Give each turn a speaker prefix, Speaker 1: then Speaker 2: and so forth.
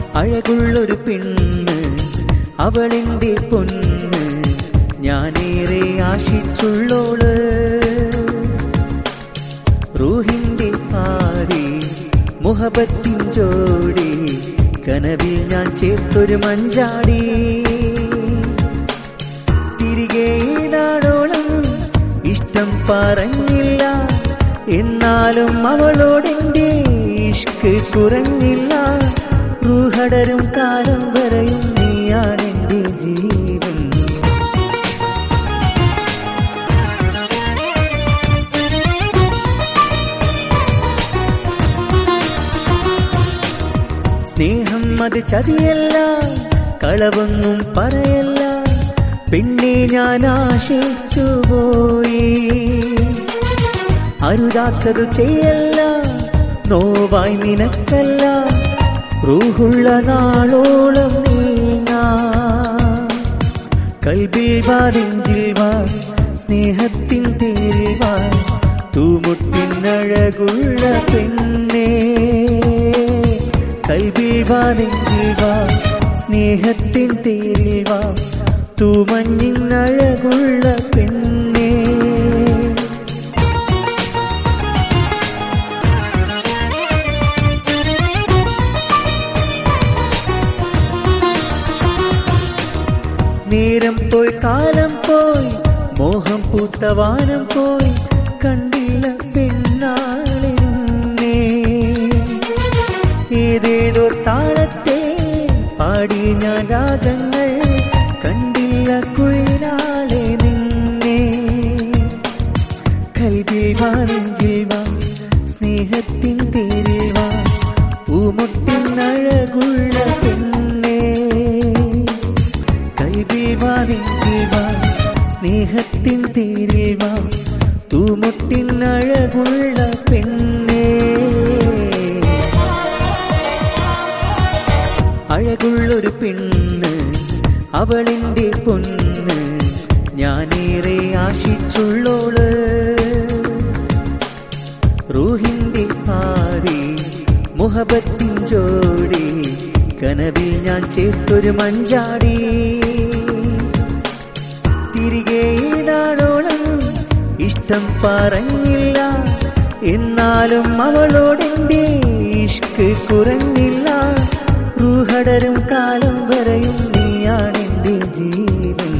Speaker 1: അഴകുള്ളൊരു പെണ്ണ്, അവളെന്റെ പൊന്ന്, ഞാനേറെ ആശിച്ചുള്ളോള്. റൂഹിന്റെ പാതി, മുഹബത്തിൻ ജോടി, കനവിൽ ഞാൻ ചേർത്തൊരു മഞ്ചാടി. തിരികെ നാടോളം ഇഷ്ടം പറഞ്ഞില്ല, എന്നാലും അവളോടെന്റെ ഇഷ്ക് കുറഞ്ഞില്ല. റൂഹടരും കാലം വരെയും നീയാണെന്റെ ജീവൻ. സ്നേഹം അത് ചതിയല്ല, കളവൊന്നും പറയല്ല, പെണ്ണെ ഞാൻ ആശിച്ചുപോയി. അരുതാത്തതു ചെയ്യല്ല, നോവായി നിനക്കല്ല, റൂഹുള്ള നാളോളം നീങ്ങാ. കൽബിൽ വാ, നെഞ്ചിൽ വാ, സ്നേഹത്തിൻ തേരിൽ വാ, തൂമുട്ടിനഴകുള്ള പെണ്ണേ. കൽബിൽ വാ, നെഞ്ചിൽ വാ, സ്നേഹത്തിൻ തേരിൽ വാ, തൂമഞ്ഞിനഴകുള്ള പെണ്ണേ. നേരം പോയി, കാലം പോയി, മോഹം പൂത്തവാനം പോയി, കണ്ടില്ല പെണ്ണാളെന്നെ. ഏതേതോ താളത്തെ പാടി ഞാൻ രാഗങ്ങൾ, കണ്ടില്ല കുയിലാളെ നിന്നെ. കൽബിൽ വാ, നെഞ്ചിൽ വാ, സ്നേഹത്തിൻ തേരിൽ വാ, പൂമുട്ടിനഴകുള്ള പെണ്ണേ. കൽബിൽ വാ, നെഞ്ചിൽ വാ, സ്നേഹത്തിൻ തേരിൽ വാ, തൂമുട്ടിനഴകുള്ള പെണ്ണേ. അഴകുള്ളൊരു പെണ്ണ്, അവളെന്റെ പൊന്ന്, ഞാനേറെ ആശിച്ചുള്ളോള്. റൂഹിന്റെ പാതി, മുഹബത്തിൻ ജോടി, കനവിൽ ഞാൻ ചേർത്തൊരു മഞ്ചാടി. തിരികെ നാടോളം ഇഷ്ടം പറഞ്ഞില്ല, എന്നാലും അവളോടെന്റെ ഇഷ്ക് കുറഞ്ഞില്ല. റൂഹടരും കാലം വരെയും നീയാണെന്റെ ജീവൻ.